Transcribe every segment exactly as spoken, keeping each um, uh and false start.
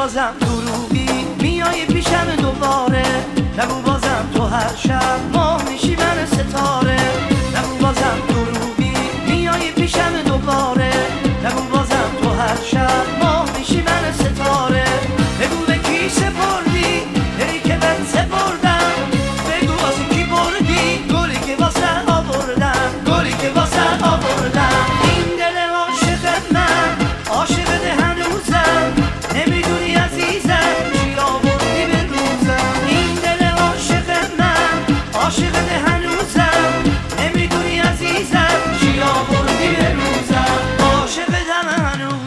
بازم دروغی میای پیشم دوباره، نگو بازم تو هر شب ماه میشی من ستاره. نگو بازم دروغی میای پیشم دوباره، نگو بازم تو هر شب ماه میشی من ستاره. بگو به کی سپردی دلی که بهت سپردم، بگو واسه کی بردی گلی که واسه آوردم، گلی که واسه آوردم. این دل عاشق من عاشق ده هنوزم، نمیدونی عزیزم چی آوردی به روزم. این دل عاشق من عاشق ده هنوزم، نمیدونی عزیزم چی آوردی به روزم. عاشق دم هنوزم.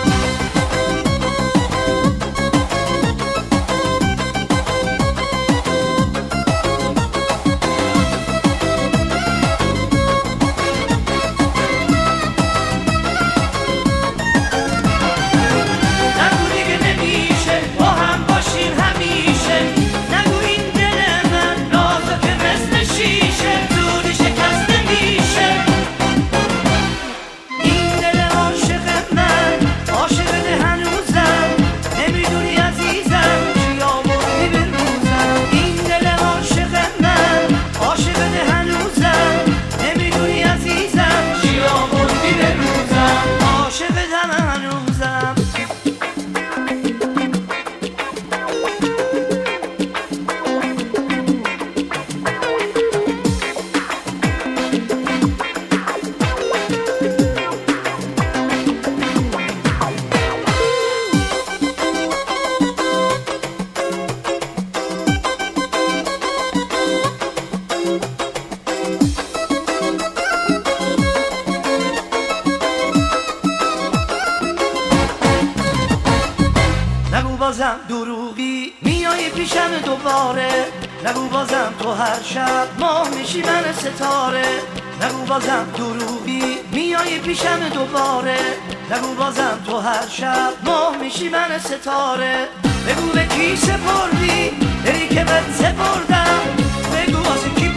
بازم دروغی میای پیشم دوباره، نگو بازم تو هر شب ماه میشی من ستاره. نگو بازم دروغی میای پیشم دوباره، نگو بازم تو هر شب ماه میشی من ستاره. بگو به کی سپردی دلی که بهت سپردم، بگو واسه کی